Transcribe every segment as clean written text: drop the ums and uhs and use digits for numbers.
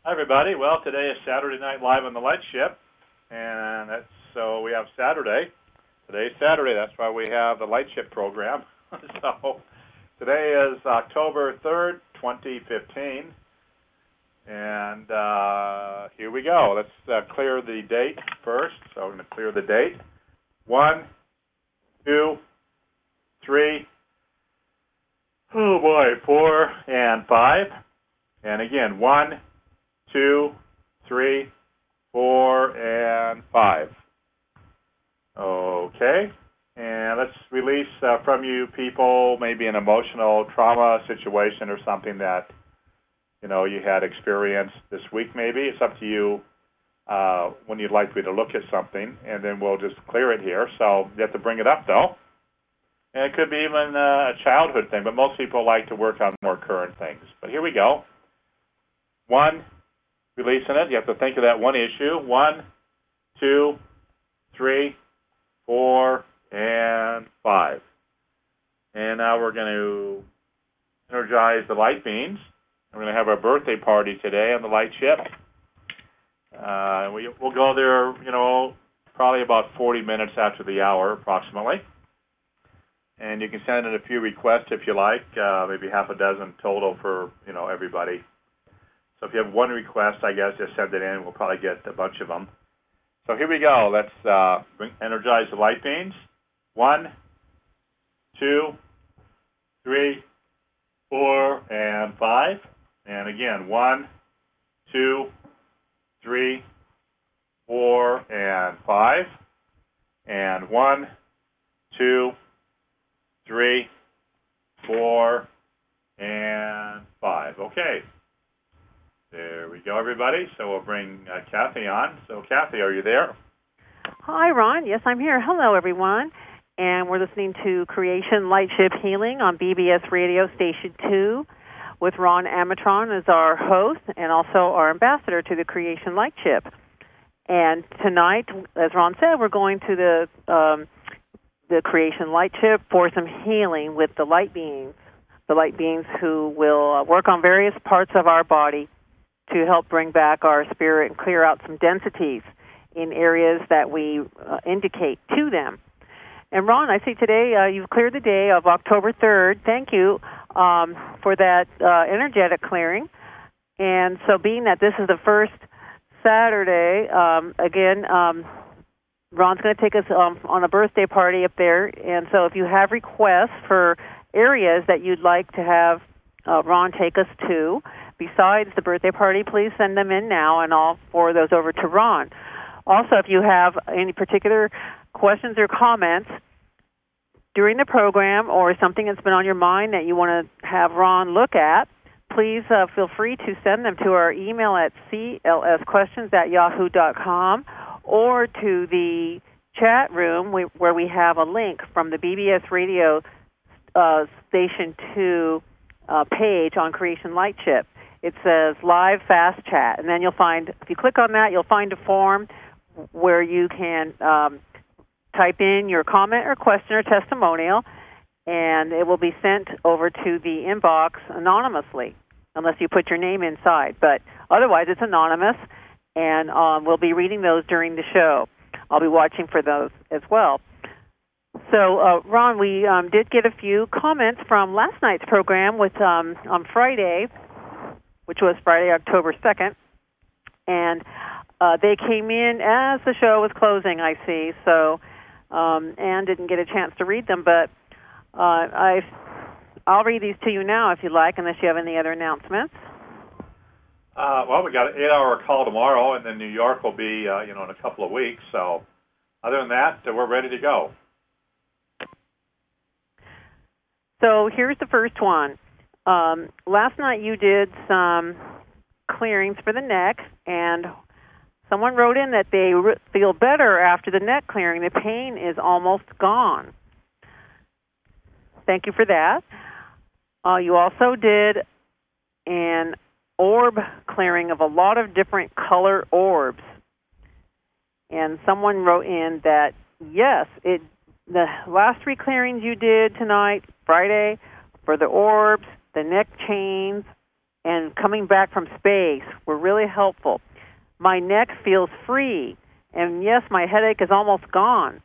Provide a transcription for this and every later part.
Hi, everybody. Well, today is Saturday Night Live on the Light Ship, and so we have Saturday. Today's Saturday. That's why we have the Light Ship program. So today is October 3rd, 2015, and here we go. Let's clear the date first. So I'm going to clear the date. 1, 2, 3. Oh boy, 4 and 5, and again 1, 2, 3, 4, and 5. Okay, and let's release from you people maybe an emotional trauma situation or something that you had experienced this week. Maybe it's up to you when you'd like me to look at something, and then we'll just clear it here. So you have to bring it up though, and it could be even a childhood thing, but most people like to work on more current things. But here we go. 1. Releasing it. You have to think of that one issue. 1, 2, 3, 4, and 5. And now we're going to energize the light beams. We're going to have our birthday party today on the Light Ship. We'll go there, probably about 40 minutes after the hour, approximately. And you can send in a few requests if you like, maybe half a dozen total for, everybody. So if you have one request, I guess, just send it in. We'll probably get a bunch of them. So here we go. Let's energize the light beams. 1, 2, 3, 4, and 5. And again, 1, 2, 3, 4, and 5. And 1, 2, 3, 4, and 5. Okay. There we go, everybody. So we'll bring Kathy on. So, Kathy, are you there? Hi, Ron. Yes, I'm here. Hello, everyone. And we're listening to Creation Light Ship Healing on BBS Radio Station 2 with Ron Amatron as our host and also our ambassador to the Creation Light Ship. And tonight, as Ron said, we're going to the Creation Light Ship for some healing with the light beings who will work on various parts of our body to help bring back our spirit and clear out some densities in areas that we indicate to them. And Ron, I see today you've cleared the day of October 3rd. Thank you for that energetic clearing. And so being that this is the first Saturday, Ron's going to take us on a birthday party up there. And so if you have requests for areas that you'd like to have Ron take us to, besides the birthday party, please send them in now, and I'll forward those over to Ron. Also, if you have any particular questions or comments during the program or something that's been on your mind that you want to have Ron look at, please feel free to send them to our email at clsquestions@yahoo.com or to the chat room where we have a link from the BBS Radio Station 2 page on Creation Light Ship. It says Live Fast Chat, and then you'll find, if you click on that, you'll find a form where you can type in your comment or question or testimonial, and it will be sent over to the inbox anonymously, unless you put your name inside. But otherwise, it's anonymous, and we'll be reading those during the show. I'll be watching for those as well. So, Ron, we did get a few comments from last night's program with on Friday, which was Friday, October 2nd, and they came in as the show was closing, I see. So, Anne didn't get a chance to read them, but I'll read these to you now if you like, unless you have any other announcements. Well, we got an 8-hour call tomorrow, and then New York will be, in a couple of weeks. So, other than that, we're ready to go. So here's the first one. Last night you did some clearings for the neck, and someone wrote in that they feel better after the neck clearing. The pain is almost gone. Thank you for that. You also did an orb clearing of a lot of different color orbs. And someone wrote in that, yes, the last 3 clearings you did tonight, Friday, for the orbs, the neck chains, and coming back from space were really helpful. My neck feels free, and yes, my headache is almost gone.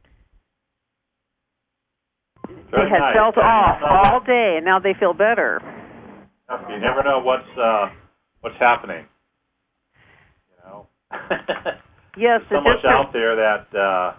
They had felt off all day, and now they feel better. You never know what's happening. You know. Yes, there's so much out there that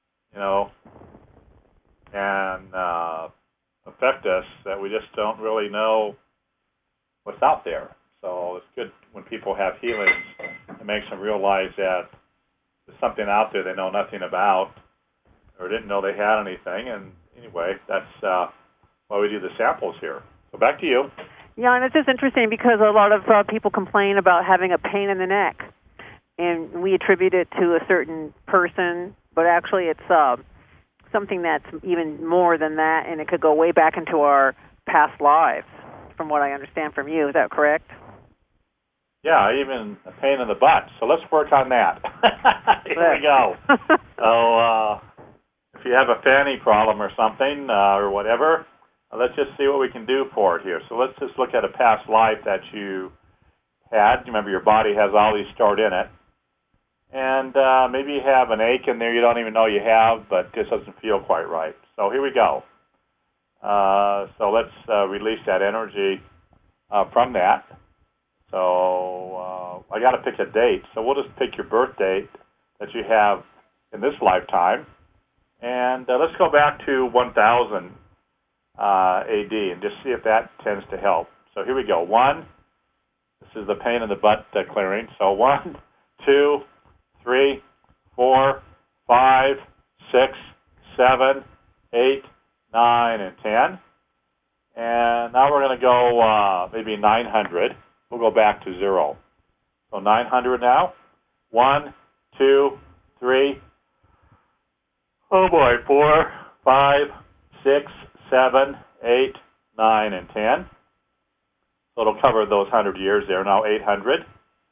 can affect us that we just don't really know what's out there. So it's good when people have healings. It makes them realize that there's something out there they know nothing about or didn't know they had anything. And anyway, that's why we do the samples here. So back to you. Yeah, and it's just interesting because a lot of people complain about having a pain in the neck, and we attribute it to a certain person, but actually it's something that's even more than that, and it could go way back into our past lives, from what I understand from you. Is that correct? Yeah, even a pain in the butt. So let's work on that. Here we go. So if you have a fanny problem or something or whatever, let's just see what we can do for it here. So let's just look at a past life that you had. Remember, your body has all these stored in it. And maybe you have an ache in there you don't even know you have, but just doesn't feel quite right. So here we go. So let's release that energy from that. So I got to pick a date. So we'll just pick your birth date that you have in this lifetime. And let's go back to 1000 AD and just see if that tends to help. So here we go. This is the pain in the butt clearing. So 1, 2, 3, 4, 5, 6, 7, 8, 9, and 10. And now we're going to go maybe 900. We'll go back to 0. So 900 now. 1, 2, 3. Oh boy, 4, 5, 6, 7, 8, 9, and 10. So it'll cover those 100 years there. Now 800.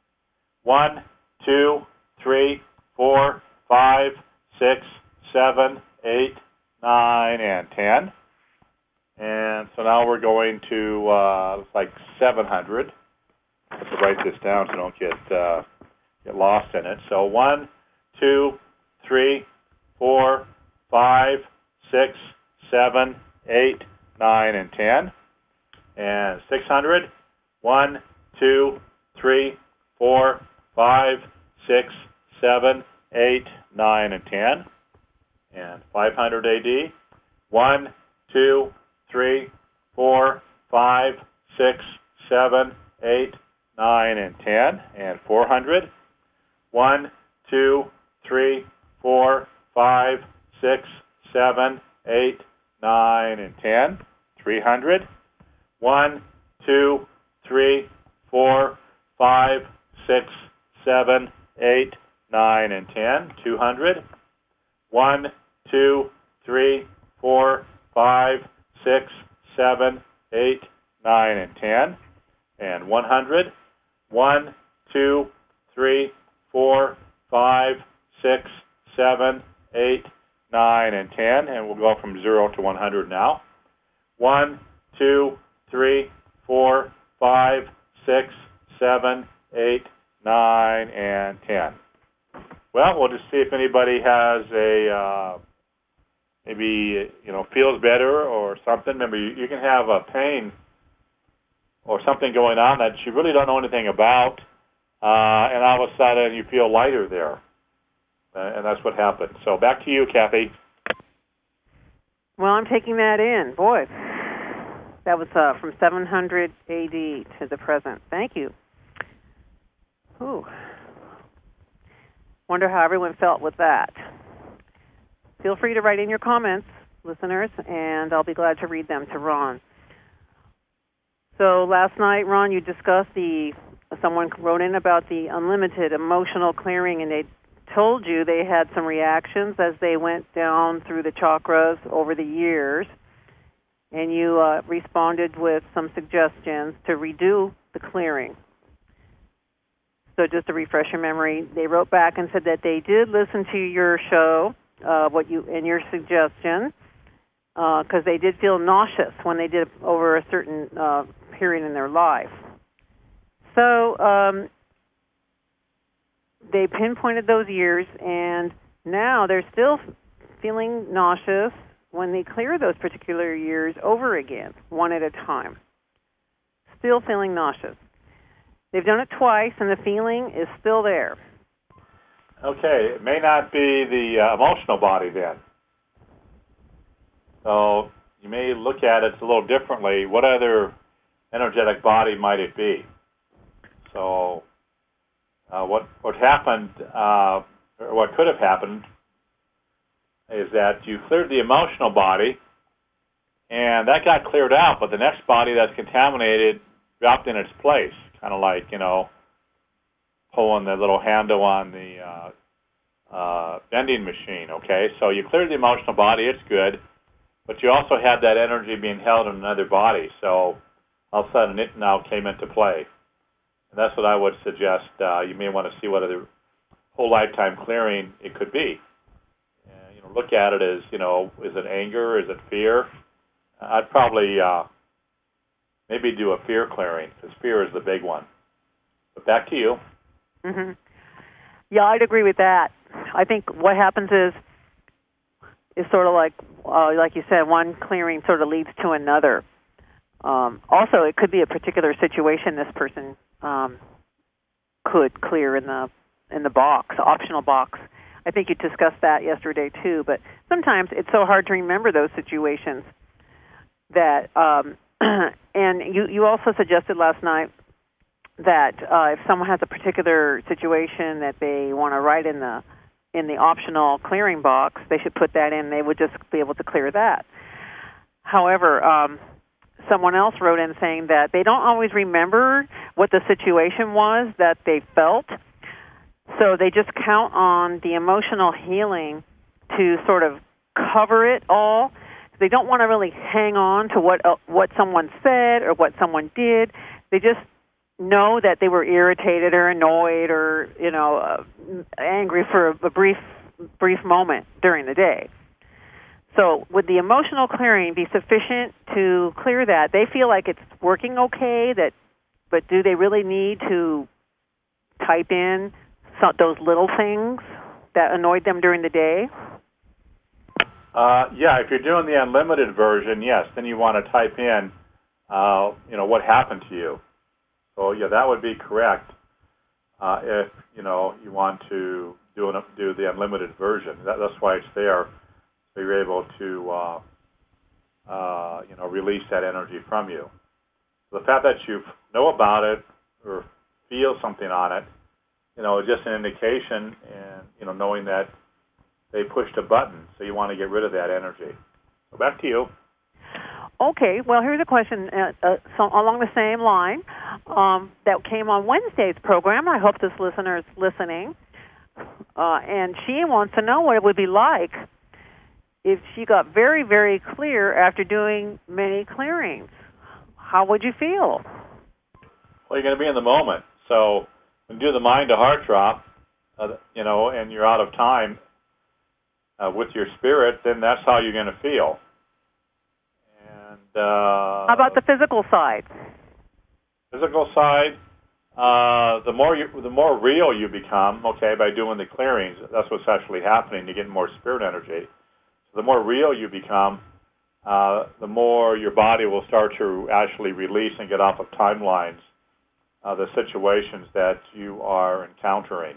1, 2, 3, 4, 5, 6, 7, 8, 9, and 10. And so now we're going to, looks like 700. I have to write this down so I don't get lost in it. So 1, 2, 3, 4, 5, 6, 7, 8, 9, and 10. And 600. 1, 2, 3, 4, 5, 6, 7, 8, 9, and 10. And 500 AD. 1, 2, 3, 4, 5, 6, 7, 8, 9, and 10. And 400. 1, 2, 3, 4, 5, 6, 7, 8, 9, and 10. 300. 1, 2, 3, 4, 5, 6, 7, 8, 9, and 10. 200. 1, 2, 3, 4, 5, 6, 7, 8, 9, and 10. And 100. 1, 2, 3, 4, 5, 6, 7, 8, 9, and 10. And we'll go from 0 to 100 now. 1, 2, 3, 4, 5, 6, 7, 8, 9, and 10. Well, we'll just see if anybody has a maybe feels better or something. Remember, you can have a pain or something going on that you really don't know anything about, and all of a sudden you feel lighter there, and that's what happened. So back to you, Kathy. Well, I'm taking that in. Boy, that was from 700 AD to the present. Thank you. Ooh. Wonder how everyone felt with that. Feel free to write in your comments, listeners, and I'll be glad to read them to Ron. So last night, Ron, you discussed someone wrote in about the unlimited emotional clearing, and they told you they had some reactions as they went down through the chakras over the years, and you responded with some suggestions to redo the clearing. So just to refresh your memory, they wrote back and said that they did listen to your show, and your suggestion, because they did feel nauseous when they did it over a certain period in their life. So they pinpointed those years, and now they're still feeling nauseous when they clear those particular years over again, one at a time. Still feeling nauseous. They've done it twice, and the feeling is still there. Okay, it may not be the emotional body then. So you may look at it a little differently. What other energetic body might it be? So what happened, or what could have happened, is that you cleared the emotional body, and that got cleared out, but the next body that's contaminated dropped in its place, kind of like, pulling the little handle on the vending machine, okay? So you cleared the emotional body, it's good, but you also had that energy being held in another body, so all of a sudden it now came into play. And that's what I would suggest. You may want to see what other whole lifetime clearing it could be. Look at it as, is it anger? Is it fear? I'd probably maybe do a fear clearing, because fear is the big one. But back to you. Mm-hmm. Yeah, I'd agree with that. I think what happens is sort of like you said, one clearing sort of leads to another. Also, it could be a particular situation this person could clear in the box, optional box. I think you discussed that yesterday too. But sometimes it's so hard to remember those situations that. And you also suggested last night that if someone has a particular situation that they want to write in the optional clearing box, they should put that in. They would just be able to clear that. However, someone else wrote in saying that they don't always remember what the situation was that they felt, so they just count on the emotional healing to sort of cover it all. They don't want to really hang on to what someone said or what someone did. They just know that they were irritated or annoyed or angry for a brief moment during the day. So would the emotional clearing be sufficient to clear that? They feel like it's working okay, but do they really need to type in those little things that annoyed them during the day? Yeah, if you're doing the unlimited version, yes, then you want to type in, what happened to you. So, yeah, that would be correct if, you want to do the unlimited version. That's why it's there. So you're able to, release that energy from you. The fact that you know about it or feel something on it, is just an indication and, knowing that they pushed a button, so you want to get rid of that energy. So back to you. Okay, well, here's a question along the same line that came on Wednesday's program. I hope this listener is listening. And she wants to know what it would be like if she got very, very clear after doing many clearings. How would you feel? Well, you're going to be in the moment. So when you do the mind-to-heart drop, and you're out of time with your spirit, then that's how you're going to feel. And how about the physical side? Physical side, the more real you become, okay, by doing the clearings, that's what's actually happening. You're getting more spirit energy. So the more real you become, the more your body will start to actually release and get off of timelines the situations that you are encountering.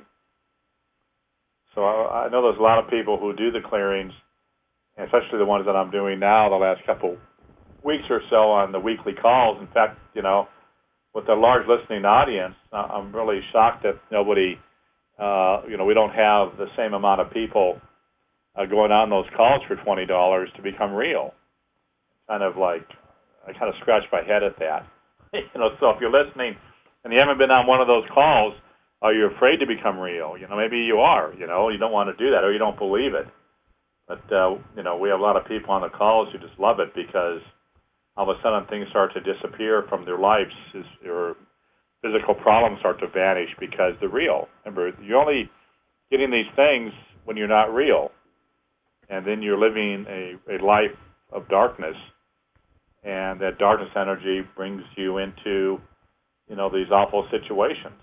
So I know there's a lot of people who do the clearings, especially the ones that I'm doing now the last couple weeks or so on the weekly calls. In fact, with a large listening audience, I'm really shocked that nobody, we don't have the same amount of people going on those calls for $20 to become real. I kind of scratch my head at that. So if you're listening and you haven't been on one of those calls, are you afraid to become real? Maybe you are. You don't want to do that, or you don't believe it. But we have a lot of people on the calls who just love it because all of a sudden things start to disappear from their lives, or physical problems start to vanish because they're real. Remember, you're only getting these things when you're not real, and then you're living a life of darkness, and that darkness energy brings you into these awful situations.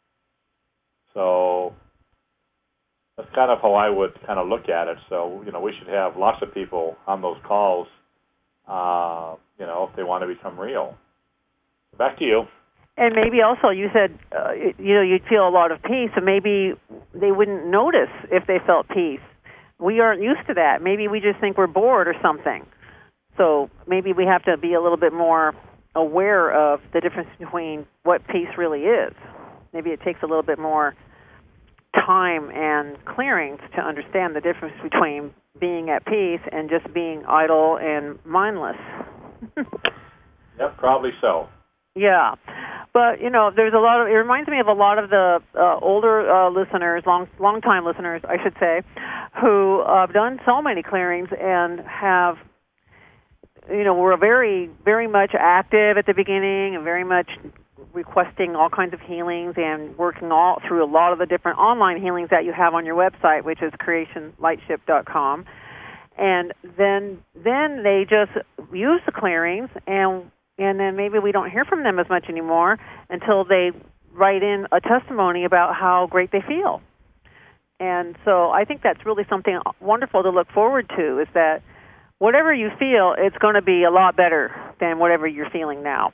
So that's kind of how I would kind of look at it. So, we should have lots of people on those calls, if they want to become real. Back to you. And maybe also you said, you'd feel a lot of peace, and maybe they wouldn't notice if they felt peace. We aren't used to that. Maybe we just think we're bored or something. So maybe we have to be a little bit more aware of the difference between what peace really is. Maybe it takes a little bit more time and clearings to understand the difference between being at peace and just being idle and mindless. Yep, probably so. Yeah. But, there's a lot of, it reminds me of a lot of the older listeners, long-time listeners, I should say, who have done so many clearings and have, were very, very much active at the beginning and very much requesting all kinds of healings and working all through a lot of the different online healings that you have on your website, which is creationlightship.com. And then they just use the clearings, and then maybe we don't hear from them as much anymore until they write in a testimony about how great they feel. And so I think that's really something wonderful to look forward to, is that whatever you feel, it's going to be a lot better than whatever you're feeling now.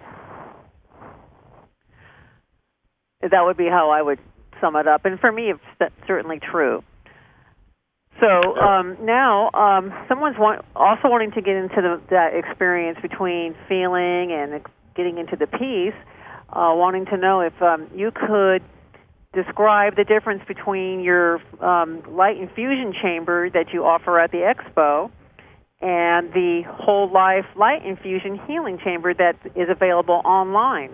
That would be how I would sum it up. And for me, it's certainly true. So now someone's also wanting to get into that experience between feeling and getting into the peace, wanting to know if you could describe the difference between your light infusion chamber that you offer at the expo and the Whole Life Light Infusion Healing Chamber that is available online.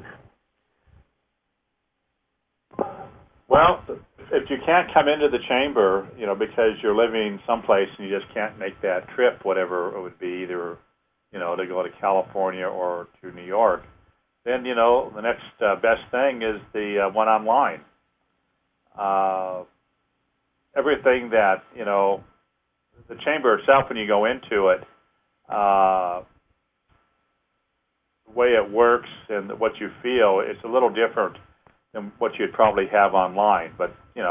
Well, if you can't come into the chamber, because you're living someplace and you just can't make that trip, whatever it would be, either, to go to California or to New York, then, the next best thing is the one online. Everything that, the chamber itself, when you go into it, the way it works and what you feel, it's a little different than what you'd probably have online. But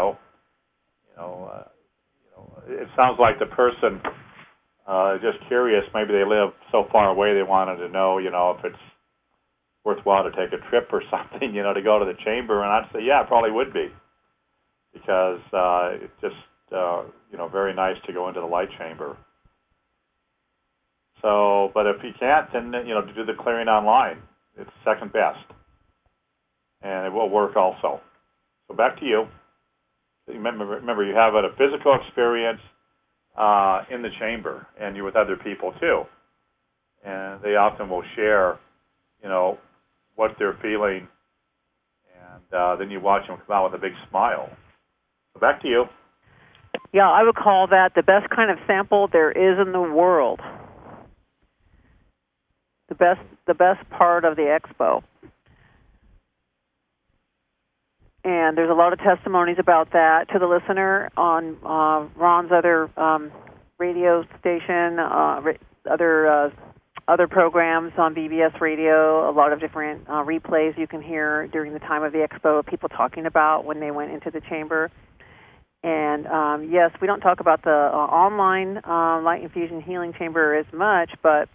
it sounds like the person just curious. Maybe they live so far away they wanted to know, if it's worthwhile to take a trip or something, to go to the chamber. And I'd say, yeah, it probably would be, because it's just very nice to go into the light chamber. So, but if you can't, then to do the clearing online, it's second best. And it will work also. So back to you. Remember, you have a physical experience in the chamber, and you're with other people too. And they often will share, what they're feeling, and then you watch them come out with a big smile. So back to you. Yeah, I would call that the best kind of sample there is in the world. The best part of the expo. And there's a lot of testimonies about that to the listener on Ron's other radio station, other programs on BBS Radio, a lot of different replays you can hear during the time of the expo of people talking about when they went into the chamber. And yes, we don't talk about the online light infusion healing chamber as much, but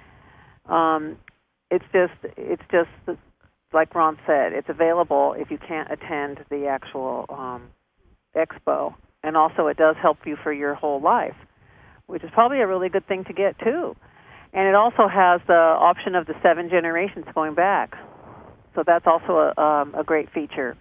it's just like Ron said, it's available if you can't attend the actual expo. And also it does help you for your whole life, which is probably a really good thing to get too. And it also has the option of the 7 generations going back. So that's also a great feature.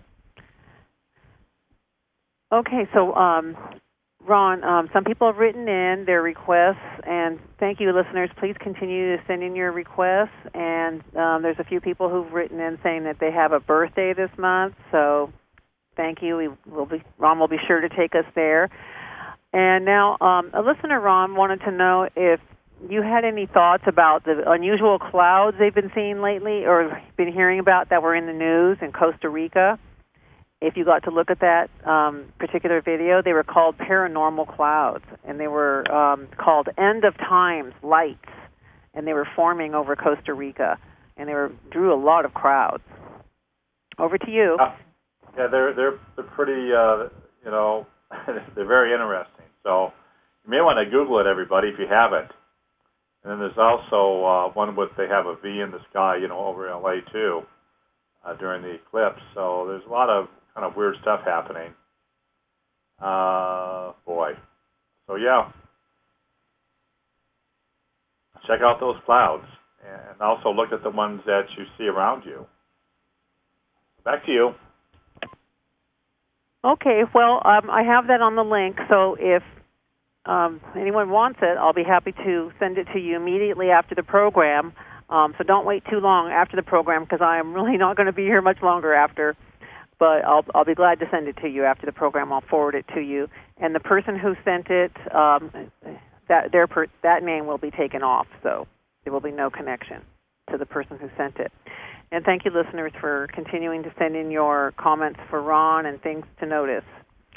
Okay, so Ron, some people have written in their requests, and thank you, listeners. Please continue to send in your requests. And there's a few people who've written in saying that they have a birthday this month, so thank you. Ron will be sure to take us there. And now, a listener, Ron, wanted to know if you had any thoughts about the unusual clouds they've been seeing lately or been hearing about that were in the news in Costa Rica. If you got to look at that particular video, they were called paranormal clouds, and they were called end of times lights, and they were forming over Costa Rica, and they drew a lot of crowds. Over to you. Yeah, they're pretty, they're very interesting. So you may want to Google it, everybody, if you haven't. And then there's also one with they have a V in the sky, over in LA too, during the eclipse. So there's a lot of kind of weird stuff happening. Boy. So yeah, check out those clouds, and also look at the ones that you see around you. Back to you. Okay, well, I have that on the link, so if anyone wants it, I'll be happy to send it to you immediately after the program. So don't wait too long after the program, because I am really not going to be here much longer after. But I'll be glad to send it to you after the program. I'll forward it to you. And the person who sent it, that name will be taken off, so there will be no connection to the person who sent it. And thank you, listeners, for continuing to send in your comments for Ron and things to notice.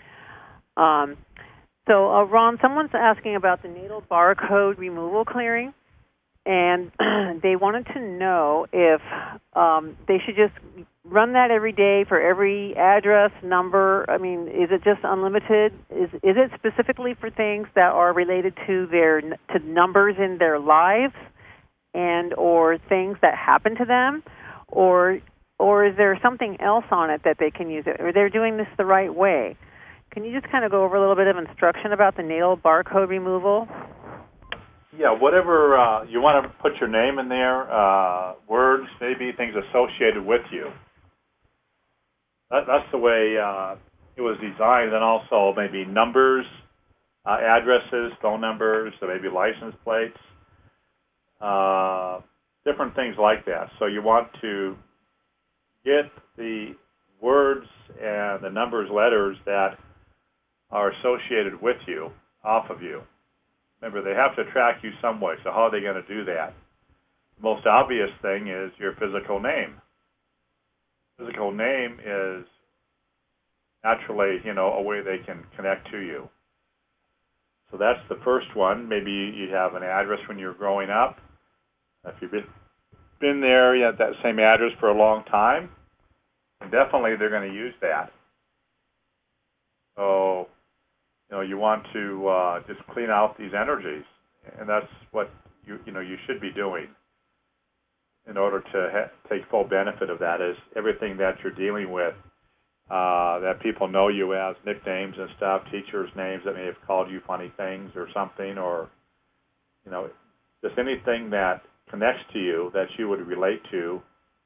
So, Ron, someone's asking about the natal barcode removal clearing, and they wanted to know if they should just run that every day for every address, number. I mean, is it just unlimited? Is it specifically for things that are related to numbers in their lives and or things that happen to them? Or is there something else on it that they can use it? Or they're doing this the right way? Can you just kind of go over a little bit of instruction about the natal barcode removal? Yeah, whatever you want to put your name in there, words, maybe things associated with you. That's the way it was designed. And also maybe numbers, addresses, phone numbers, so maybe license plates. Different things like that. So you want to get the words and the numbers, letters that are associated with you off of you. Remember, they have to track you some way, so how are they going to do that? The most obvious thing is your physical name. Physical name is naturally, a way they can connect to you. So that's the first one. Maybe you have an address when you were growing up. If you've been there, you have that same address for a long time, and definitely they're going to use that. So, you want to just clean out these energies, and that's what you should be doing in order to take full benefit of that. Is everything that you're dealing with that people know you as, nicknames and stuff, teachers' names that may have called you funny things or something, or just anything that connects to you that you would relate to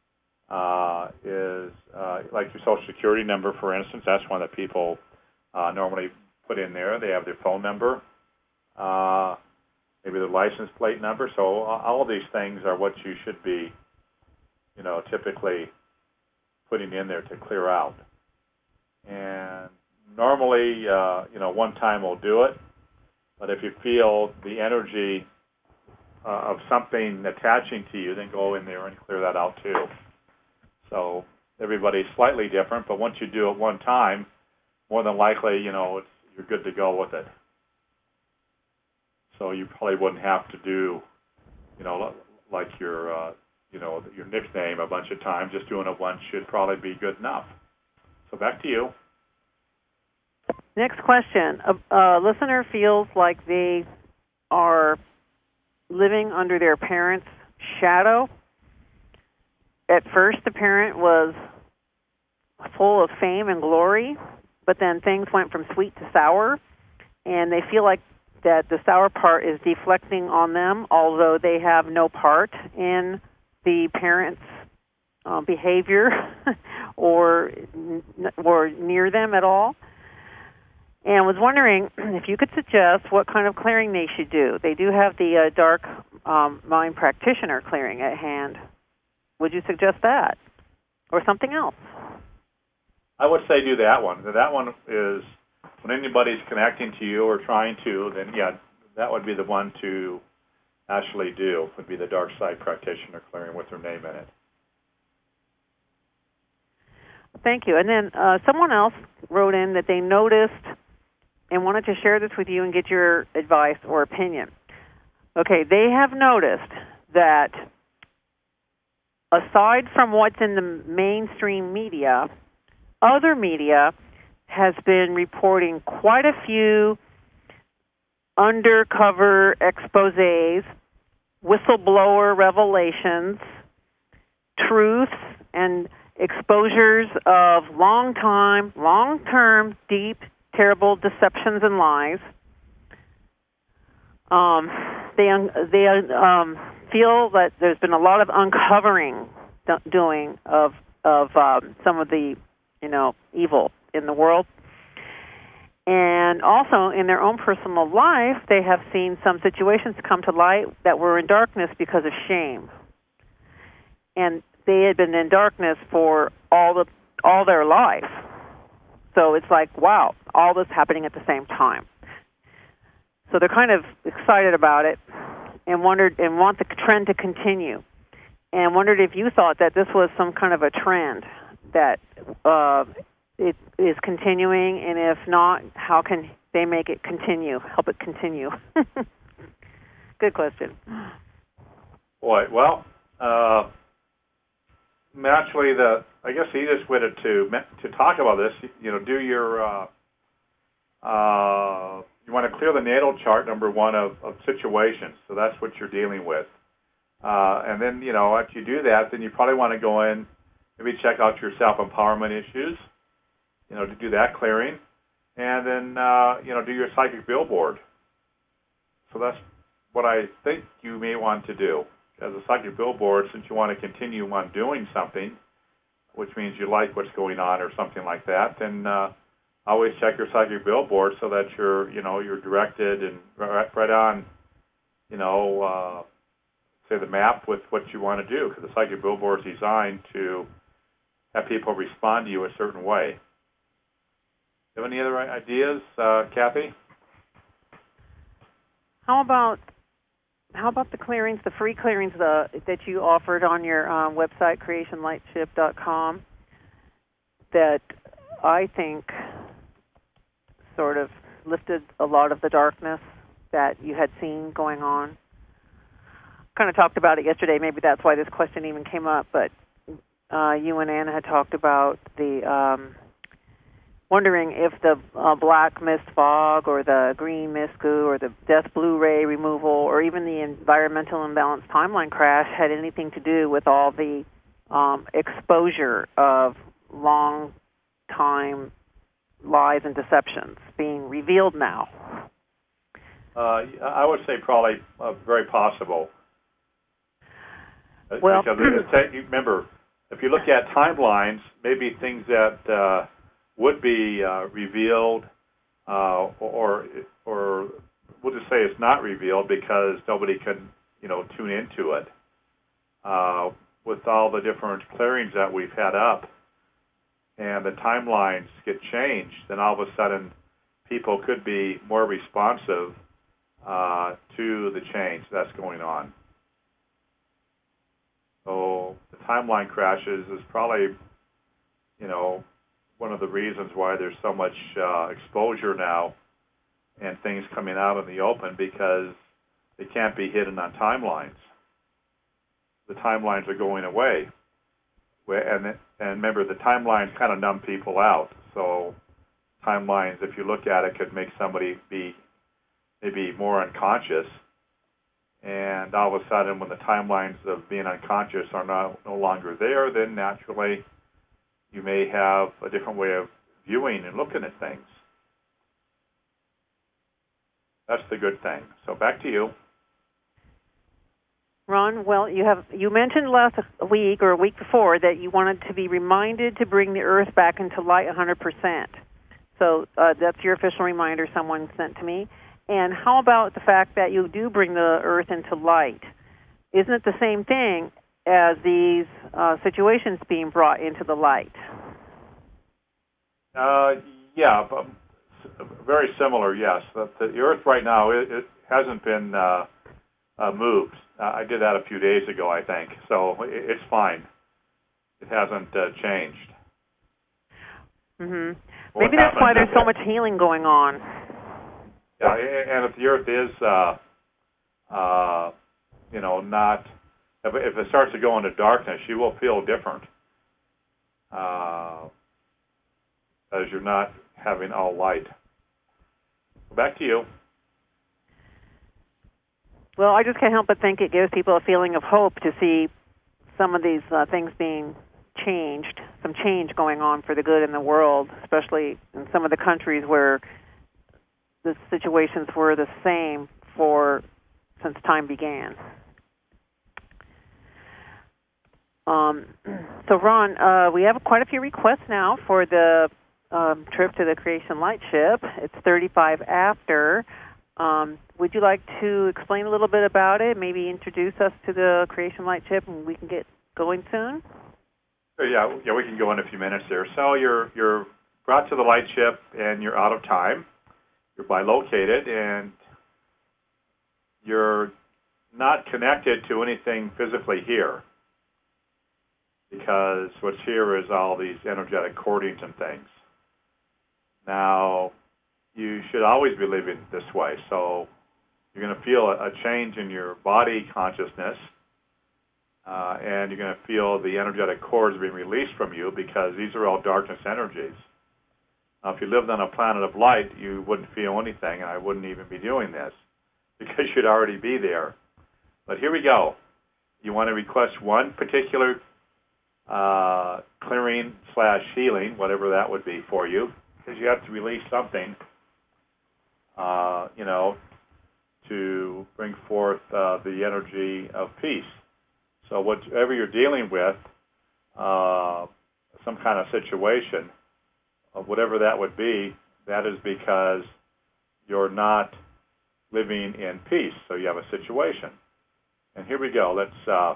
is like your Social Security number, for instance. That's one that people normally put in there. They have their phone number, maybe their license plate number. So all of these things are what you should be, typically putting in there to clear out. And normally, one time will do it. But if you feel the energy of something attaching to you, then go in there and clear that out too. So everybody's slightly different, but once you do it one time, more than likely, you're good to go with it. So you probably wouldn't have to do, like your nickname a bunch of times. Just doing it once should probably be good enough. So back to you. Next question. A listener feels like they are living under their parents' shadow. At first, the parent was full of fame and glory, but then things went from sweet to sour, and they feel like that the sour part is deflecting on them, although they have no part in the parents' behavior or near them at all. And was wondering if you could suggest what kind of clearing they should do. They do have the dark mind practitioner clearing at hand. Would you suggest that or something else? I would say do that one. That one is when anybody's connecting to you or trying to, then yeah, that would be the one to actually do, would be the dark side practitioner clearing with their name in it. Thank you. And then someone else wrote in that they noticed and wanted to share this with you and get your advice or opinion. Okay, they have noticed that aside from what's in the mainstream media, other media has been reporting quite a few undercover exposés, whistleblower revelations, truths, and exposures of long-term, deep, terrible deceptions and lies. They feel that there's been a lot of uncovering doing of some of the evil in the world. And also in their own personal life, they have seen some situations come to light that were in darkness because of shame. And they had been in darkness for all their life. So it's like, wow, all this happening at the same time. So they're kind of excited about it and want the trend to continue. And wondered if you thought that this was some kind of a trend that it is continuing, and if not, how can they make it continue, help it continue? Good question. Boy, well, naturally, I guess the easiest way to talk about this, do your you want to clear the natal chart, number one, of situations. So that's what you're dealing with. And then, after you do that, then you probably want to go in, maybe check out your self-empowerment issues, to do that clearing. And then, do your psychic billboard. So that's what I think you may want to do. As a psychic billboard, since you want to continue on doing something, which means you like what's going on or something like that, then always check your psychic billboard so that you're directed and right on, say the map with what you want to do, because the psychic billboard is designed to have people respond to you a certain way. Do you have any other ideas, Kathy? How about the clearings, the free clearings that you offered on your website, creationlightship.com, that I think sort of lifted a lot of the darkness that you had seen going on? Kind of talked about it yesterday. Maybe that's why this question even came up. But you and Anna had talked about the wondering if the black mist fog or the green mist goo or the death blue-ray removal or even the environmental imbalance timeline crash had anything to do with all the exposure of long-time lies and deceptions being revealed now. I would say probably very possible. Well, because remember, if you look at timelines, maybe things that would be revealed, or we'll just say it's not revealed because nobody can, tune into it. With all the different clearings that we've had up, and the timelines get changed, then all of a sudden people could be more responsive to the change that's going on. So the timeline crashes is probably, one of the reasons why there's so much exposure now and things coming out in the open, because they can't be hidden on timelines. The timelines are going away. And remember, the timelines kind of numb people out. So timelines, if you look at it, could make somebody be maybe more unconscious. And all of a sudden, when the timelines of being unconscious are no longer there, then naturally you may have a different way of viewing and looking at things. That's the good thing. So back to you. Ron, well, you mentioned last week or a week before that you wanted to be reminded to bring the Earth back into light 100%. So that's your official reminder someone sent to me. And how about the fact that you do bring the Earth into light? Isn't it the same thing as these situations being brought into the light? Yeah, but very similar, yes. The Earth right now, it hasn't been moved. I did that a few days ago, I think. So it's fine. It hasn't changed. Mm-hmm. Maybe that's why there's so much healing going on. Yeah, and if the Earth is, not if it starts to go into darkness, you will feel different, as you're not having all light. Back to you. Well, I just can't help but think it gives people a feeling of hope to see some of these things being changed, some change going on for the good in the world, especially in some of the countries where the situations were the same since time began. So, Ron, we have quite a few requests now for the trip to the Creation Light Ship. It's 35 after. Would you like to explain a little bit about it, maybe introduce us to the Creation Light Ship, and we can get going soon? Yeah, we can go in a few minutes here. So you're brought to the light ship, and you're out of time. You're bilocated, and you're not connected to anything physically here, because what's here is all these energetic cordings and things. Now, you should always be living this way, so you're going to feel a change in your body consciousness, and you're going to feel the energetic cords being released from you, because these are all darkness energies. Now, if you lived on a planet of light, you wouldn't feel anything, and I wouldn't even be doing this, because you'd already be there. But here we go. You want to request one particular clearing/healing, whatever that would be for you, because you have to release something, to bring forth the energy of peace. So whatever you're dealing with, some kind of situation, whatever that would be, that is because you're not living in peace. So you have a situation. And here we go. Let's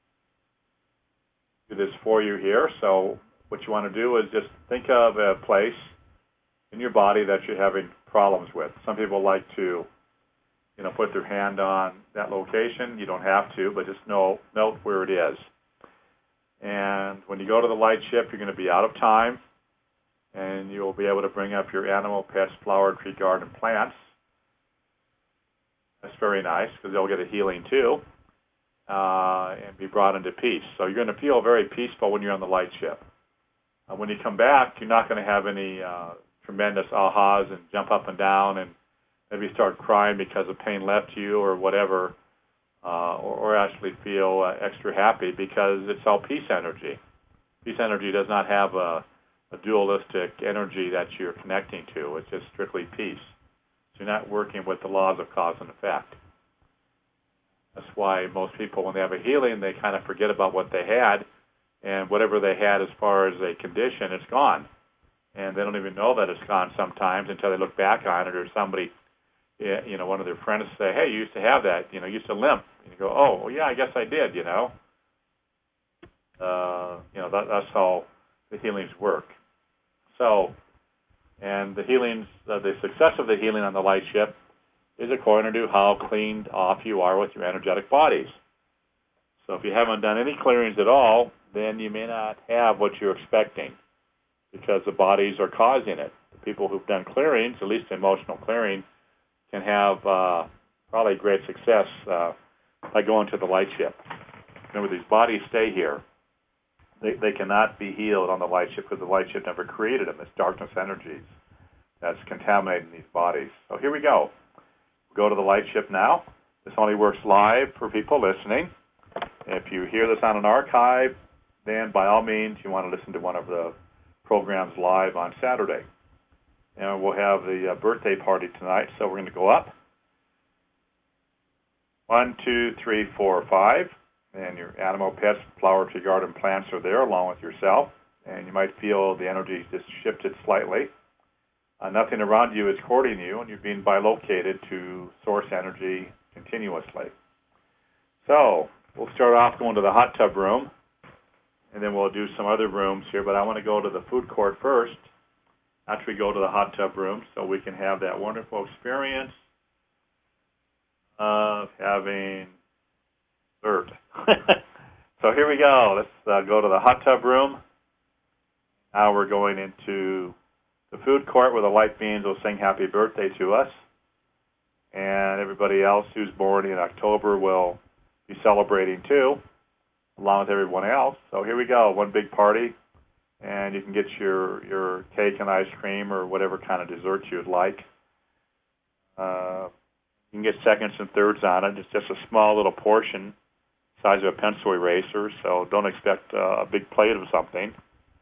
do this for you here. So what you want to do is just think of a place in your body that you're having problems with. Some people like to, put their hand on that location. You don't have to, but just note where it is. And when you go to the light ship, you're going to be out of time, and you'll be able to bring up your animal, pets, flower, tree, garden, plants. That's very nice, because they'll get a healing too, and be brought into peace. So you're going to feel very peaceful when you're on the light ship. When you come back, you're not going to have any tremendous ahas and jump up and down and maybe start crying because the pain left you or whatever, or actually feel extra happy, because it's all peace energy. Peace energy does not have a dualistic energy that you're connecting to. It's just strictly peace. So you're not working with the laws of cause and effect. That's why most people, when they have a healing, they kind of forget about what they had, and whatever they had as far as a condition, it's gone. And they don't even know that it's gone sometimes until they look back on it, or somebody, one of their friends say, hey, you used to have that, you used to limp. And you go, oh, well, yeah, I guess I did, That's how the healings work. So, and the healings, the success of the healing on the light ship is according to how cleaned off you are with your energetic bodies. So if you haven't done any clearings at all, then you may not have what you're expecting, because the bodies are causing it. The people who've done clearings, at least emotional clearing, can have probably great success by going to the light ship. Remember, these bodies stay here. They cannot be healed on the light ship, because the light ship never created them. It's darkness energies that's contaminating these bodies. So here we go. We'll go to the light ship now. This only works live for people listening. If you hear this on an archive, then by all means you want to listen to one of the programs live on Saturday. And we'll have the birthday party tonight, so we're going to go up. 1, 2, 3, 4, 5. And your animal, pets, flower, tree, garden, plants are there along with yourself. And you might feel the energy just shifted slightly. Nothing around you is courting you, and you're being bilocated to source energy continuously. So we'll start off going to the hot tub room, and then we'll do some other rooms here. But I want to go to the food court first after we go to the hot tub room, so we can have that wonderful experience of having dessert. So here we go. Let's go to the hot tub room. Now we're going into the food court, where the light beings will sing happy birthday to us. And everybody else who's born in October will be celebrating too, along with everyone else. So here we go, one big party, and you can get your cake and ice cream or whatever kind of dessert you'd like. You can get seconds and thirds on it. It's just a small little portion, size of a pencil eraser, so don't expect a big plate of something.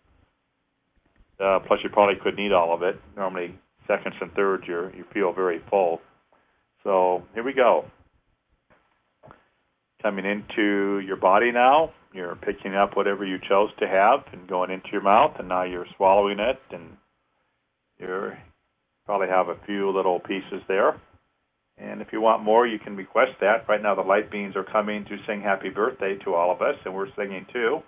Plus, you probably couldn't eat all of it. Normally, seconds and thirds, you feel very full. So here we go. Coming into your body now. You're picking up whatever you chose to have and going into your mouth, and now you're swallowing it, and you probably have a few little pieces there. And if you want more, you can request that. Right now, the light beings are coming to sing happy birthday to all of us, and we're singing too.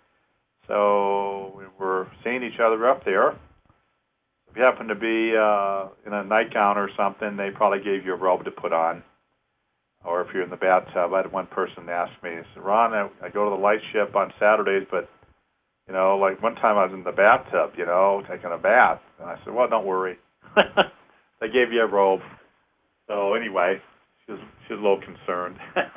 So we're seeing each other up there. If you happen to be in a nightgown or something, they probably gave you a robe to put on. Or if you're in the bathtub, I had one person ask me, he said, Ron, I go to the light ship on Saturdays, but, like one time I was in the bathtub, taking a bath. And I said, well, don't worry. They gave you a robe. So anyway, she's a little concerned.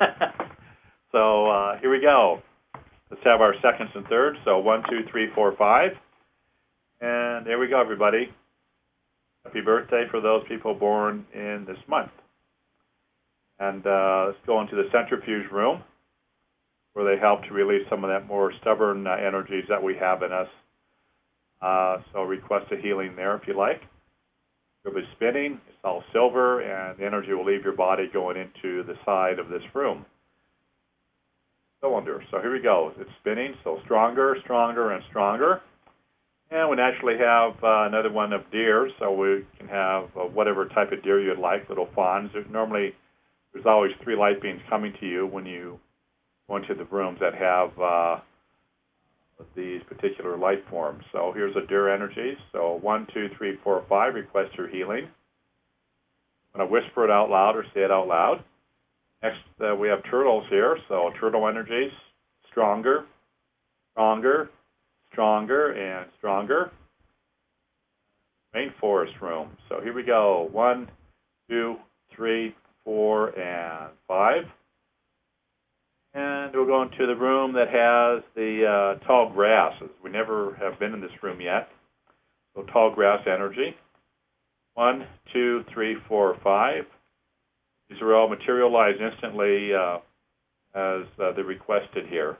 So here we go. Let's have our seconds and thirds. So 1, 2, 3, 4, 5. And there we go, everybody. Happy birthday for those people born in this month. And let's go into the centrifuge room where they help to release some of that more stubborn energies that we have in us. So request a healing there if you like. It'll be spinning. It's all silver, and the energy will leave your body going into the side of this room. Cylinder. So here we go. It's spinning, so stronger, stronger, and stronger. And we naturally have another one of deer, so we can have whatever type of deer you'd like, little fawns. Normally, there's always 3 light beings coming to you when you go into the rooms that have these particular light forms. So here's a deer energy. So 1, 2, 3, 4, 5, request your healing. I'm going to whisper it out loud or say it out loud. Next, we have turtles here. So turtle energies, stronger, stronger, stronger, and stronger. Rainforest room. So here we go. 1, 2, 3, 4, and 5. And we'll go into the room that has the tall grasses. We never have been in this room yet. So tall grass energy. 1, 2, 3, 4, 5. These are all materialized instantly as they're requested here.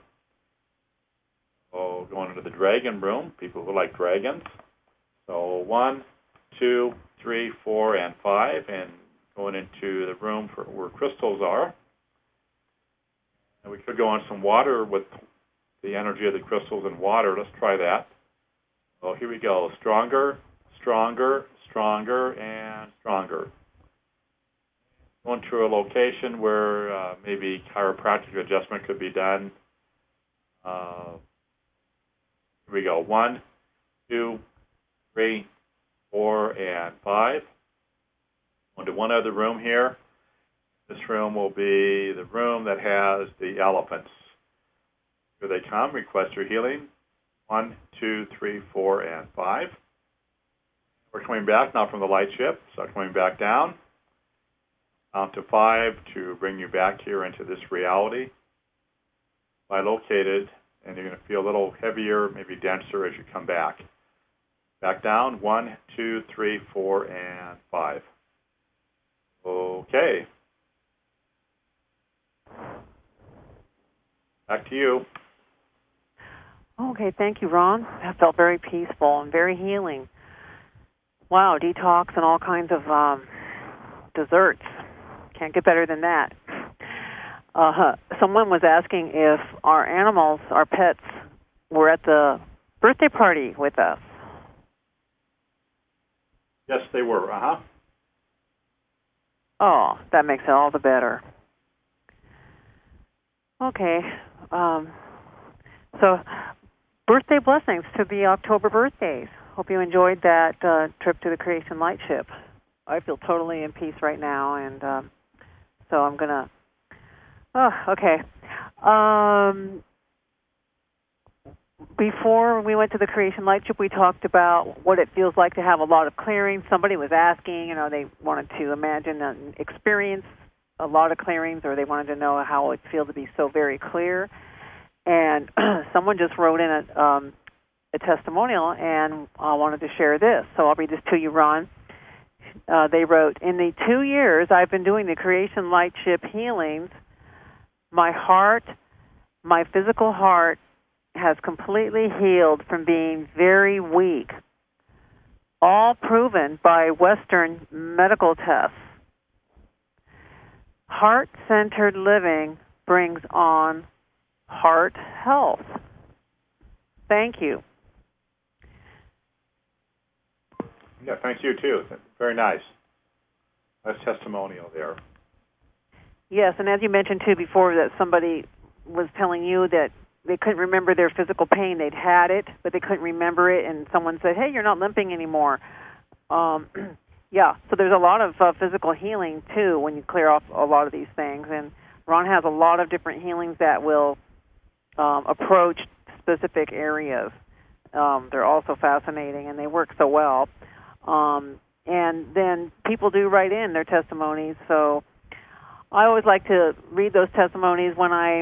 So going into the dragon room, people who like dragons. So 1, 2, 3, 4, and 5. And going into the room where crystals are. And we could go on some water with the energy of the crystals and water. Let's try that. So here we go. Stronger, stronger, stronger, and stronger. Going to a location where maybe chiropractic adjustment could be done. Here we go. 1, 2, 3, 4, and 5. Going to one other room here. This room will be the room that has the elephants. Here they come. Request your healing. 1, 2, 3, 4, and 5. We're coming back now from the light ship. So coming back down. Count to 5 to bring you back here into this reality. Bilocated, and you're going to feel a little heavier, maybe denser as you come back. Back down. 1, 2, 3, 4, and 5. Okay. Back to you. Okay, thank you, Ron. That felt very peaceful and very healing. Wow, detox and all kinds of desserts. Can't get better than that. Someone was asking if our animals, our pets, were at the birthday party with us. Yes, they were. Oh, that makes it all the better. Okay. So, birthday blessings to the October birthdays. Hope you enjoyed that trip to the Creation Light Ship. I feel totally in peace right now, and so I'm going to... Oh, okay. Before we went to the Creation Light Ship, we talked about what it feels like to have a lot of clearing. Somebody was asking, they wanted to imagine an experience a lot of clearings, or they wanted to know how it would feel to be so very clear. And someone just wrote in a testimonial and wanted to share this. So I'll read this to you, Ron. They wrote, in the 2 years I've been doing the Creation Lightship healings, my physical heart has completely healed from being very weak, all proven by Western medical tests. Heart-centered living brings on heart health. Thank you. Yeah, thank you too. Very nice. Nice testimonial there. Yes, and as you mentioned too before, that somebody was telling you that they couldn't remember their physical pain. They'd had it, but they couldn't remember it, and someone said, hey, you're not limping anymore. Yeah, so there's a lot of physical healing too when you clear off a lot of these things, and Ron has a lot of different healings that will approach specific areas. They're also fascinating, and they work so well. And then people do write in their testimonies, so I always like to read those testimonies when I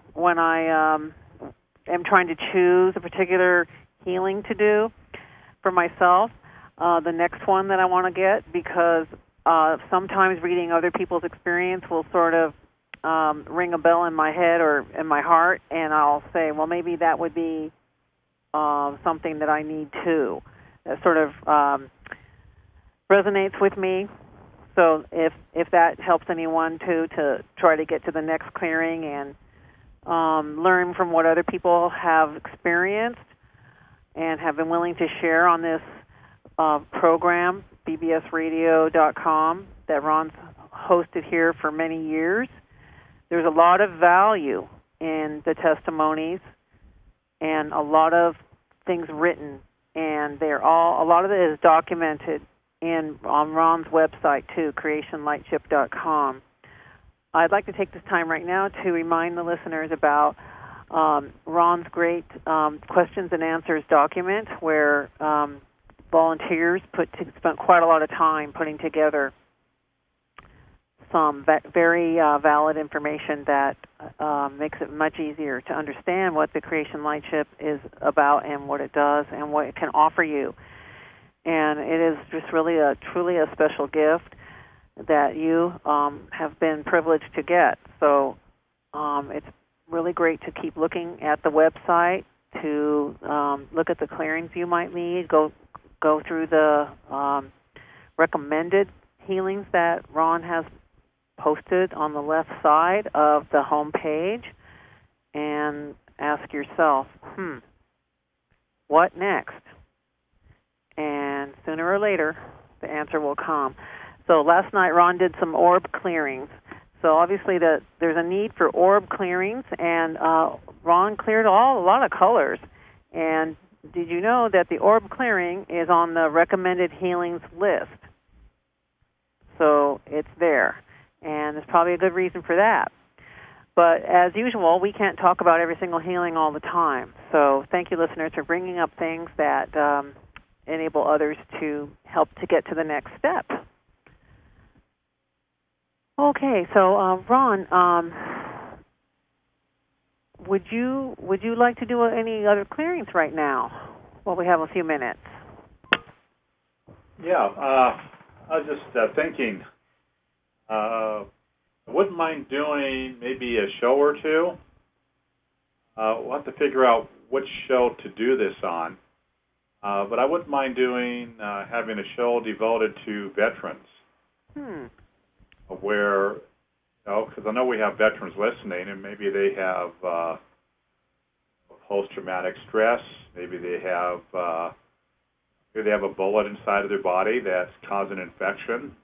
am trying to choose a particular healing to do for myself, the next one that I want to get, because sometimes reading other people's experience will sort of ring a bell in my head or in my heart, and I'll say, well, maybe that would be something that I need too. That sort of resonates with me. So if that helps anyone too to try to get to the next clearing and learn from what other people have experienced and have been willing to share on this program, bbsradio.com, that Ron's hosted here for many years. There's a lot of value in the testimonies and a lot of things written, and a lot of it is documented on Ron's website too, creationlightship.com. I'd like to take this time right now to remind the listeners about Ron's great questions and answers document, where volunteers spent quite a lot of time putting together some very valid information that makes it much easier to understand what the Creation Lightship is about and what it does and what it can offer you. And it is just truly a special gift that you have been privileged to get. So it's really great to keep looking at the website, to look at the clearings you might need, go through the recommended healings that Ron has posted on the left side of the home page, and ask yourself, what next? And sooner or later, the answer will come. So last night, Ron did some orb clearings. So obviously there's a need for orb clearings, and Ron cleared a lot of colors. And did you know that the orb clearing is on the recommended healings list? So it's there, and there's probably a good reason for that. But as usual, we can't talk about every single healing all the time. So thank you, listeners, for bringing up things that enable others to help to get to the next step. Okay, so Ron, would you like to do any other clearings right now? Well, we have a few minutes. Yeah, I was just thinking. I wouldn't mind doing maybe a show or two. We'll have to figure out which show to do this on. But I wouldn't mind doing having a show devoted to veterans, where, because I know we have veterans listening, and maybe they have post-traumatic stress. Maybe they have a bullet inside of their body that's causing infection.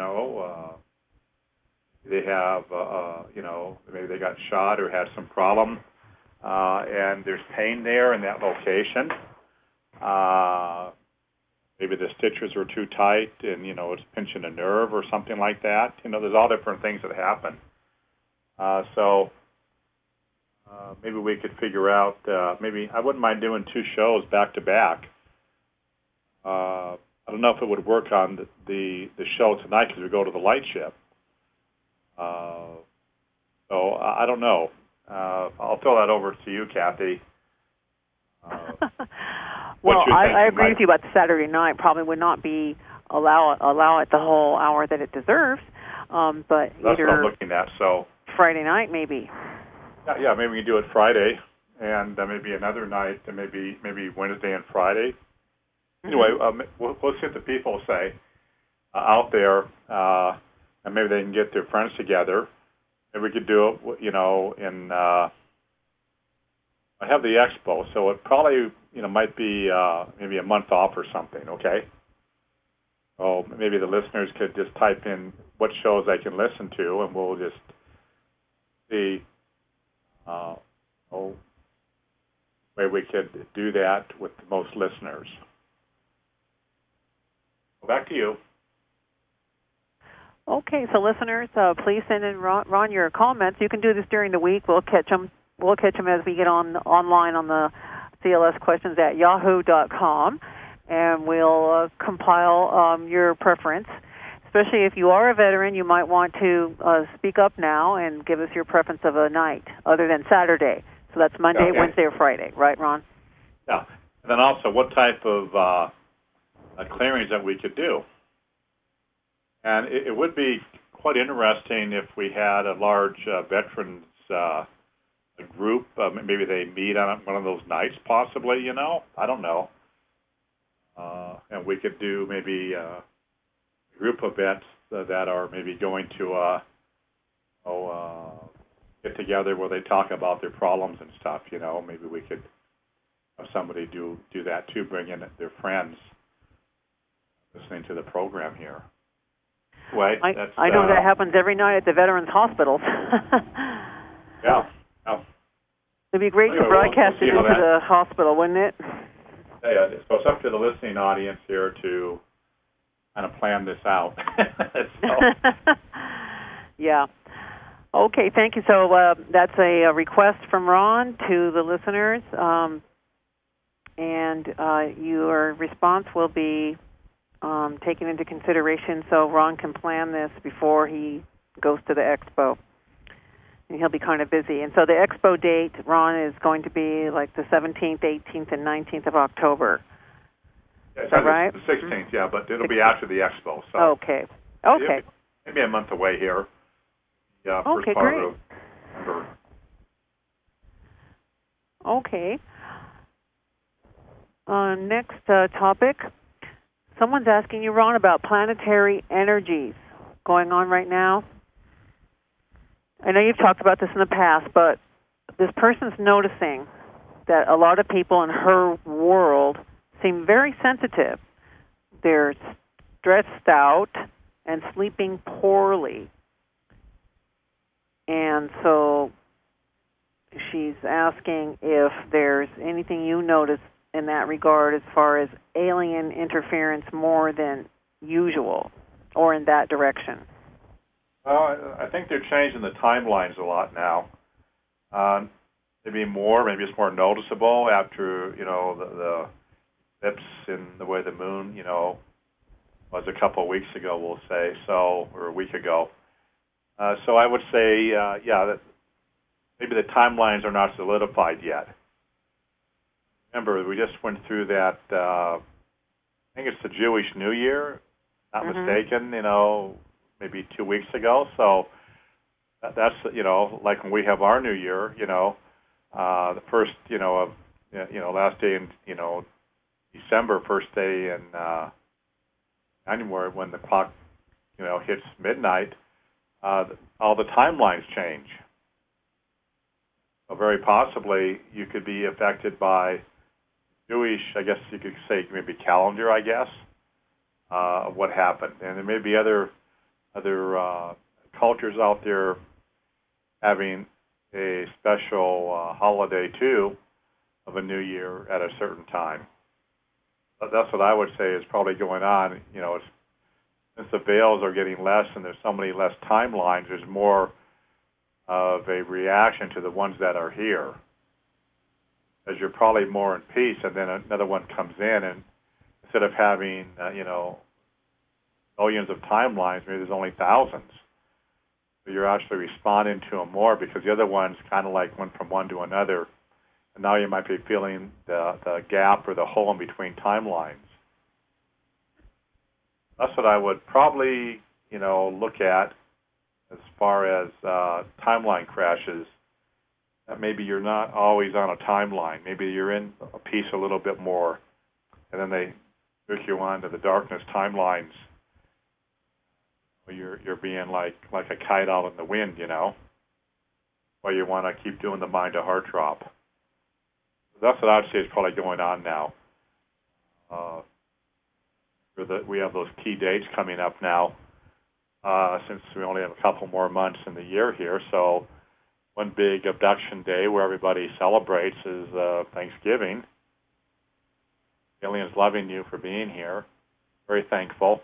They have, maybe they got shot or had some problem, and there's pain there in that location. Maybe the stitches are too tight and, it's pinching a nerve or something like that. There's all different things that happen. So maybe we could figure out, maybe I wouldn't mind doing two shows back to back. I don't know if it would work on the show tonight because we go to the Lightship. So I don't know. I'll throw that over to you, Kathy. Well, I agree with you about the Saturday night. Probably would not be allow it the whole hour that it deserves. But that's either what I'm looking at. So Friday night, maybe. Yeah, maybe we can do it Friday, and maybe another night, and maybe Wednesday and Friday. Anyway, we'll see what the people say out there, and maybe they can get their friends together. And we could do it, in. I have the expo, so it probably, might be maybe a month off or something. Okay. So maybe the listeners could just type in what shows I can listen to, and we'll just see. Way we could do that with the most listeners. Back to you. Okay, so listeners, please send in Ron your comments. You can do this during the week. We'll catch them as we get online on the clsquestions@yahoo.com, and we'll compile your preference. Especially if you are a veteran, you might want to speak up now and give us your preference of a night other than Saturday. So that's Monday, Wednesday, or Friday, right, Ron? Yeah. And then also what type of clearings that we could do. And it would be quite interesting if we had a large veterans group. Maybe they meet on one of those nights, possibly, I don't know. And we could do maybe group events that are maybe going to get together where they talk about their problems and stuff. Maybe we could have somebody do that too, bring in their friends listening to the program here. Wait, I know that happens every night at the Veterans Hospitals. Yeah. It'd be great to broadcast it into the hospital, wouldn't it? Yeah, so it's up to the listening audience here to kind of plan this out. Yeah. Okay, thank you. So that's a request from Ron to the listeners, and your response will be taken into consideration so Ron can plan this before he goes to the expo. And he'll be kind of busy. And so the expo date, Ron, is going to be like the 17th, 18th, and 19th of October. Yeah, right? The 16th, yeah, but it'll be after the expo. So Okay. Maybe a month away here. Yeah, okay, first part great. of November. Okay. Next topic. Someone's asking you, Ron, about planetary energies going on right now. I know you've talked about this in the past, but this person's noticing that a lot of people in her world seem very sensitive. They're stressed out and sleeping poorly. And so she's asking if there's anything you notice in that regard as far as alien interference more than usual or in that direction. I think they're changing the timelines a lot now. Maybe it's more noticeable after, the eclipse in the way the moon, was a couple of weeks ago, we'll say, or a week ago. So I would say, that maybe the timelines are not solidified yet. Remember, we just went through that, I think it's the Jewish New Year, not mistaken, maybe 2 weeks ago. So that's, like when we have our New Year, the first, last day in, December, first day in January, when the clock, hits midnight, all the timelines change. So very possibly you could be affected by Jewish, I guess you could say maybe calendar, I guess, of what happened. And there may be other cultures out there having a special holiday too of a new year at a certain time. But that's what I would say is probably going on. Since the veils are getting less and there's so many less timelines, there's more of a reaction to the ones that are here. As you're probably more in peace, and then another one comes in, and instead of having, millions of timelines, maybe there's only thousands. You're actually responding to them more because the other ones kind of like went from one to another. And now you might be feeling the gap or the hole in between timelines. That's what I would probably, look at as far as timeline crashes. That maybe you're not always on a timeline. Maybe you're in a piece a little bit more, and then they took you on to the darkness timelines. You're being like a kite out in the wind, Or you want to keep doing the mind to heart drop. That's what I'd say is probably going on now. We have those key dates coming up now, since we only have a couple more months in the year here. So one big abduction day where everybody celebrates is Thanksgiving. Aliens loving you for being here. Very thankful.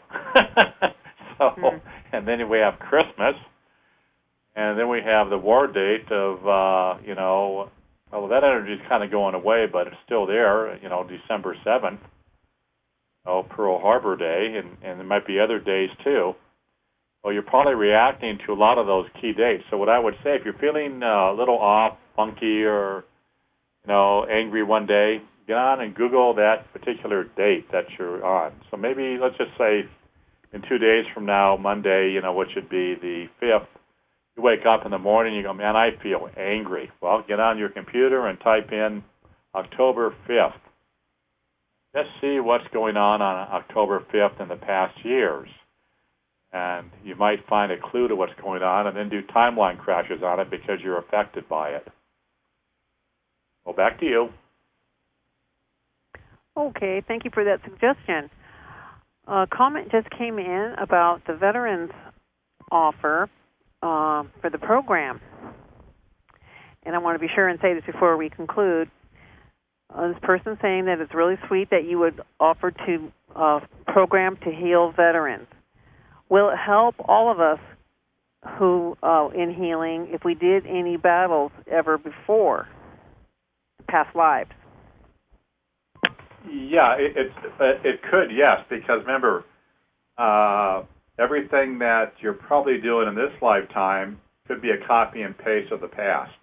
And then we have Christmas. And then we have the war date of, well, that energy is kind of going away, but it's still there, December 7th, Pearl Harbor Day, and there might be other days too. Well, you're probably reacting to a lot of those key dates. So what I would say, if you're feeling a little off, funky, or, angry one day, get on and Google that particular date that you're on. So maybe, let's just say, in 2 days from now, Monday, which would be the 5th, you wake up in the morning, you go, man, I feel angry. Well, get on your computer and type in October 5th. Just see what's going on October 5th in the past years. And you might find a clue to what's going on and then do timeline crashes on it because you're affected by it. Well, back to you. Okay, thank you for that suggestion. A comment just came in about the veterans offer for the program. And I want to be sure and say this before we conclude. This person saying that it's really sweet that you would offer to program to heal veterans. Will it help all of us who in healing if we did any battles ever before, past lives? Yeah, it could, yes, because remember, everything that you're probably doing in this lifetime could be a copy and paste of the past.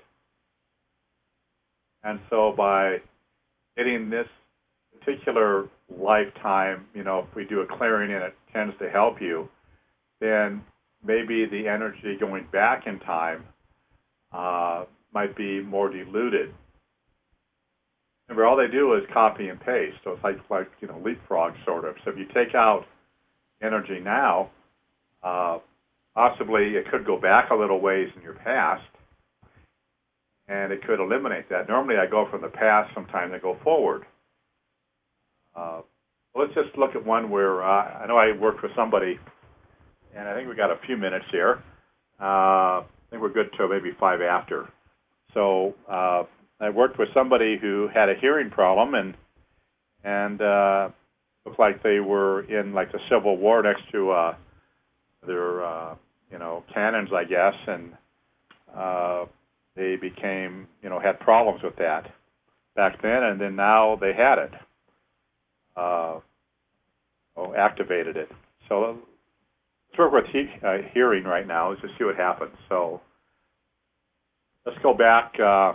And so by getting this particular lifetime, if we do a clearing and it tends to help you, then maybe the energy going back in time might be more diluted. Remember, all they do is copy and paste, so it's like leapfrog sort of. So if you take out energy now, possibly it could go back a little ways in your past, and it could eliminate that. Normally I go from the past, sometimes I go forward. Let's just look at one where I know I worked with somebody, and I think we got a few minutes here. I think we're good till maybe 5 after. So I worked with somebody who had a hearing problem, and looked like they were in like the Civil War next to their cannons, I guess, and they became had problems with that back then, and then now they had it, activated it. So let's work with hearing right now. Let's just see what happens. So let's go back to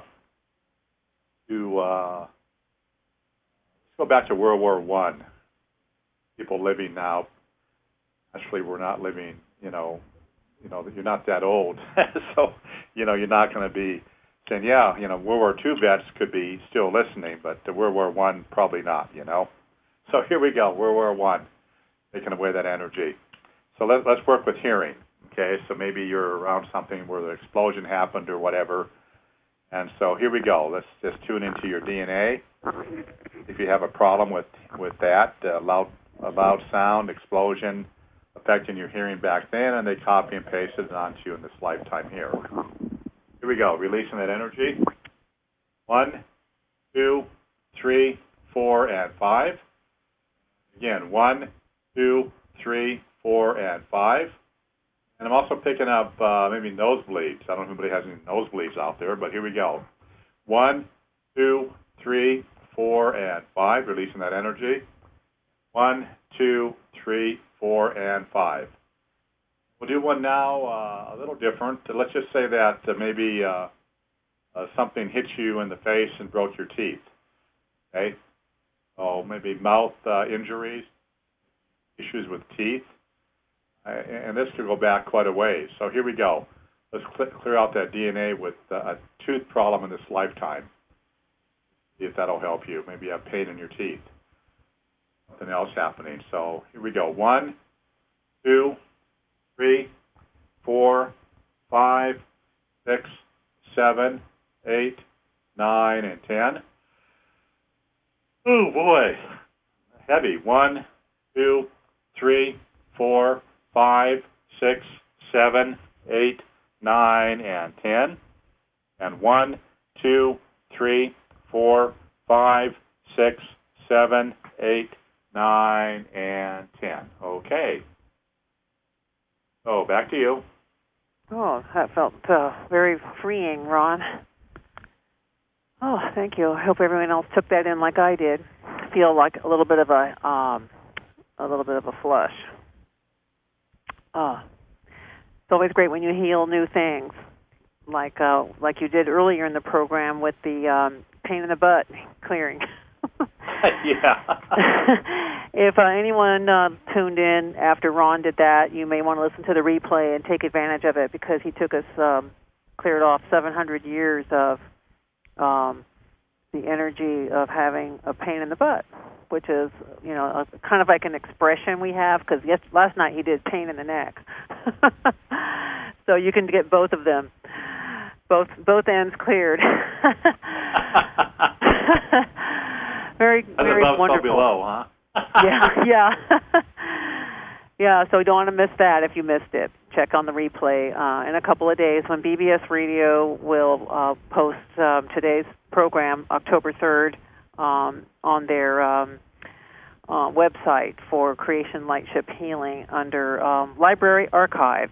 World War I. People living now. Actually, we're not living. You're not that old, so you're not going to be saying, World War II vets could be still listening, but the World War I probably not. So here we go, World War I, taking away that energy. So let's work with hearing. Okay, so maybe you're around something where the explosion happened or whatever. And so here we go. Let's just tune into your DNA. If you have a problem with that, loud sound, explosion, affecting your hearing back then, and they copy and paste it onto you in this lifetime here. Here we go. Releasing that energy. 1, 2, 3, 4, and 5. Again, 1, 2, 3, 4, and 5. And I'm also picking up maybe nosebleeds. I don't know if anybody has any nosebleeds out there, but here we go. 1, 2, 3, 4, and 5. Releasing that energy. 1, 2, 3, 4, and 5. We'll do one now a little different. Let's just say that maybe something hit you in the face and broke your teeth. Okay? Oh, maybe mouth injuries, issues with teeth. And this could go back quite a ways. So here we go. Let's clear out that DNA with a tooth problem in this lifetime. See if that'll help you. Maybe you have pain in your teeth. Something else happening. So here we go. 1, 2, 3, 4, 5, 6, 7, 8, 9, and 10. Oh boy, heavy. 1, 2, 3, 4, 5, 6, 7, 8, 9, and 10. And 1, 2, 3, 4, 5, 6, 7, 8, 9, and 10. Okay. So back to you. Oh, that felt very freeing, Ron. Oh, thank you. I hope everyone else took that in like I did. I feel like a little bit of a flush. It's always great when you heal new things, like you did earlier in the program with the pain in the butt clearing. Yeah. If anyone tuned in after Ron did that, you may want to listen to the replay and take advantage of it, because he took us cleared off 700 years of the energy of having a pain in the butt, which is, kind of like an expression we have, because last night he did pain in the neck. So you can get both of them, both ends cleared. Very wonderful. Below, huh? Yeah. Yeah, so you don't want to miss that if you missed it. Check on the replay in a couple of days when BBS Radio will post today's program, October 3rd, on their website for Creation Lightship Healing under Library Archives.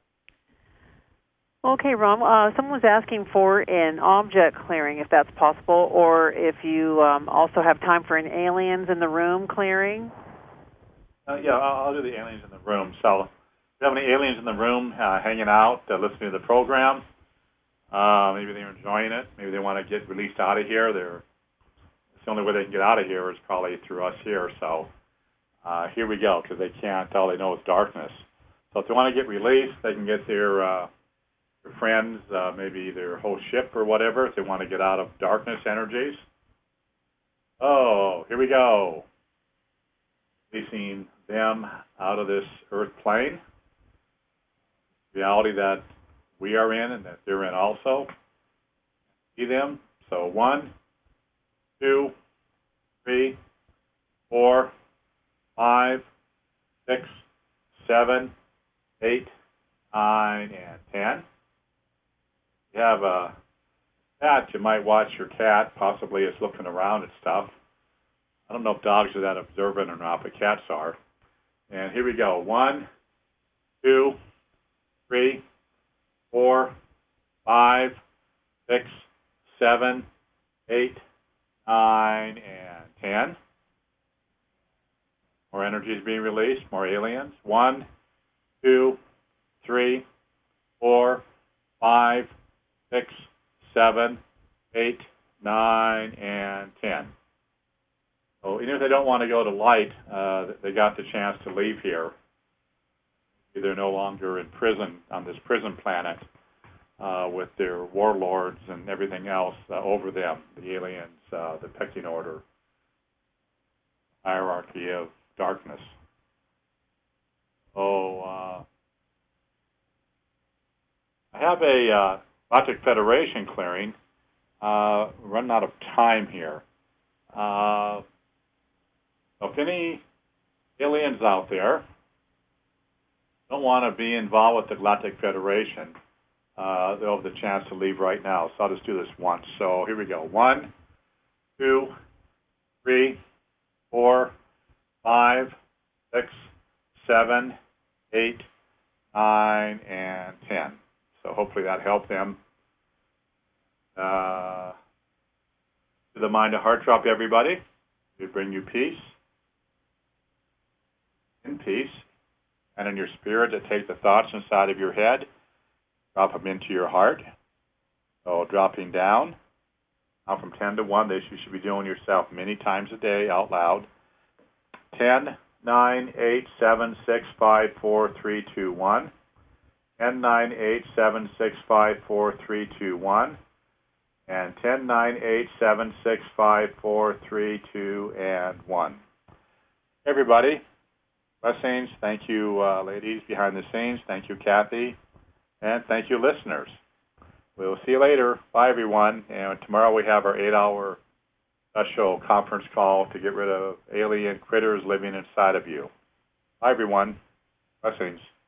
Okay, Ron, someone was asking for an object clearing, if that's possible, or if you also have time for an aliens in the room clearing. Yeah, I'll do the aliens in the room. So, if you have any aliens in the room hanging out, listening to the program, maybe they're enjoying it, maybe they want to get released out of here. It's the only way they can get out of here is probably through us here. So, here we go, because they can't, all they know is darkness. So, if they want to get released, they can get their friends, maybe their whole ship or whatever, if they want to get out of darkness energies. Oh, here we go. Releasing them out of this earth plane, reality that we are in and that they're in also. See them? So 1, 2, 3, 4, 5, 6, 7, 8, 9, and 10. You have a cat, you might watch your cat, possibly it's looking around at stuff. I don't know if dogs are that observant or not, but cats are. And here we go. 1, 2, 3, 4, 5, 6, 7, 8, 9, and 10. More energy is being released, more aliens. 1, 2, 3, 4, 5, 6, 7, 8, 9, and 10. So even if they don't want to go to light, they got the chance to leave here. They're no longer in prison on this prison planet with their warlords and everything else over them, the aliens, the pecking order, hierarchy of darkness. So I have a Galactic Federation clearing. Running out of time here. If any aliens out there don't want to be involved with the Galactic Federation, they'll have the chance to leave right now. So I'll just do this once. So here we go. 1, 2, 3, 4, 5, 6, 7, 8, 9, and 10. So hopefully that helped them. To the mind of heart drop, everybody. We bring you peace. In peace and in your spirit to take the thoughts inside of your head, drop them into your heart. So dropping down, now from 10 to 1, this you should be doing yourself many times a day out loud. 10, 9, 8, 7, 6, 5, 4, 3, 2, 1. 10, 9, 8, 7, 6, 5, 4, 3, 2, 1. And 10, 9, 8, 7, 6, 5, 4, 3, 2, and 1. Everybody, blessings. Thank you, ladies behind the scenes. Thank you, Kathy. And thank you, listeners. We'll see you later. Bye, everyone. And tomorrow we have our 8-hour special conference call to get rid of alien critters living inside of you. Bye, everyone. Blessings.